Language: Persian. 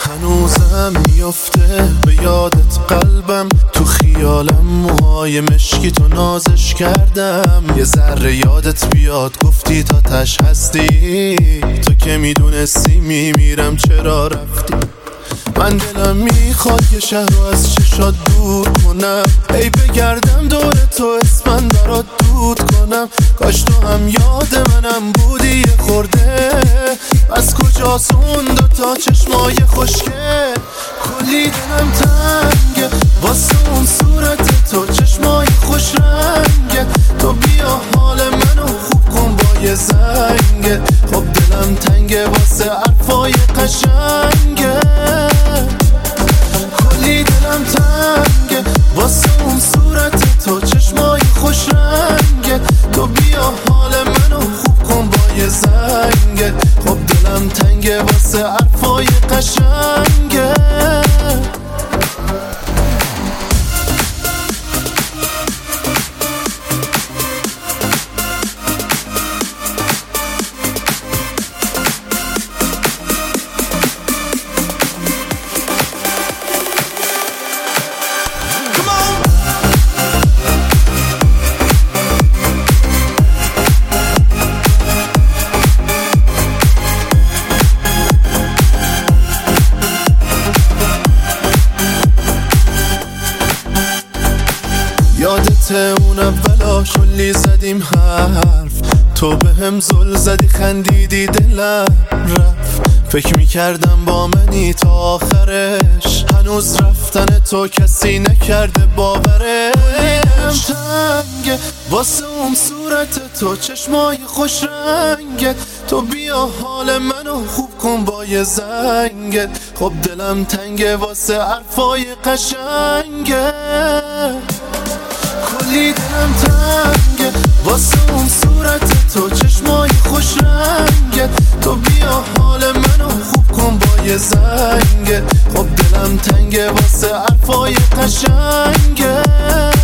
هنوزم میفته به یادت قلبم، تو خیالم موهای مشکی تو نازش کردم. یه ذره یادت بیاد گفتی تا تش هستی، تو که میدونستی میمیرم چرا رفتی. من دلم میخواد یه شهر رو از چشات دور کنم، ای بگردم دور تو اسمن برات دود کنم. کاش تو هم یاد منم بودی یه خورده، از کجاست اون دوتا چشمای خوشگل. کلی دلم تنگه واسه اون صورت تو، چشمای خوش رنگه. تو بیا حال منو خوب کن با یه زنگه، خب دلم تنگه واسه حرفای قشنگه. کلی دلم تنگه واسه اون صورت تو، چشمای خوش رنگه. تو بیا حال منو خوب کن با یه زنگه، خب دلم تنگه واسه حرفای قشنگه. یادته اون اولا کلی زدیم حرف، تو به هم زل زدی خندیدی دلم رفت. فکر میکردم با منی تا آخرش، هنوز رفتن تو کسی نکرده باورش. تنگه واسه اون صورت تو، چشمای خوش رنگت. تو بیا حال منو خوب کن با یه زنگت، خب دلم تنگه واسه حرفای قشنگه. کلی دلم تنگه واسه اون صورت تو، چشمای خوش رنگت. تو بیا حال منو خوب کن با یه زنگه، خب دلم تنگه واسه حرفای قشنگه.